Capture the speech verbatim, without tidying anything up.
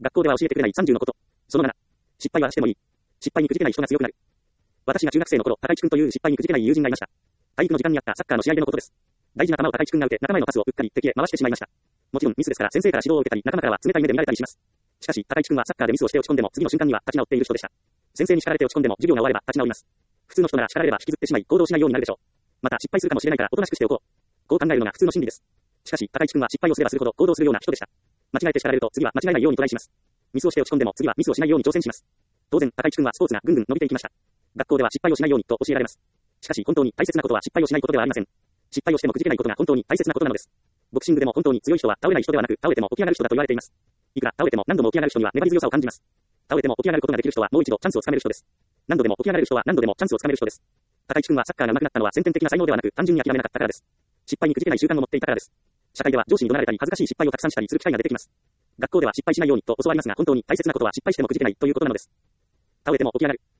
学校では教えてくれないさんじゅうのこと。そのなな。失敗はしてもいい。失敗にくじけない人が強くなる。私が中学生の頃、高市くんという失敗にくじけない友人がいました。体育の時間にあったサッカーの試合でのことです。大事な球を高市くんが打て、仲間へのパスをうっかり敵へ回してしまいました。もちろんミスですから先生から指導を受けたり、仲間からは冷たい目で見られたりします。しかし、高市くんはサッカーでミスをして落ち込んでも、次の瞬間には立ち直っている人でした。先生に叱られて落ち込んでも、授業が終われば立ち直ります。普通の人なら叱られれば引きずってしまい、行動しないようになるでしょう。また、失敗するかもしれないから、おとなしくしておこう。こう考えるのが普通の心理です。しかし、高市くんは失敗をすればするほど行動するような人でした。間違えて叱られると、次は間違えないようにトライします。ミスをして落ち込んでも、次はミスをしないように挑戦します。当然、高市くんはスポーツがぐんぐん伸びていきました。学校では失敗をしないようにと教えられます。しかし、本当に大切なことは失敗をしないことではありません。失敗をしてもくじけないことが本当に大切なことなのです。ボクシングでも本当に強い人は倒れない人ではなく、倒れても起き上がる人だと言われています。いくら倒れても何度も起き上がる人には粘り強さを感じます。倒れても起き上がることができる人はもう一度チャンスをつかめる人です。何度でも起き上がれる人は何度でもチャンスをつかめる人です。高市くんはサッカーが上手くなったのは先天的な才能ではなく、単純に諦めなかったからです。失敗にくじけない習慣を持っていたからです。社会では上司に怒鳴られたり恥ずかしい失敗をたくさんしたりする機会が出てきます。学校では失敗しないようにと教わりますが、本当に大切なことは失敗してもくじけないということなのです。倒れても起き上がる。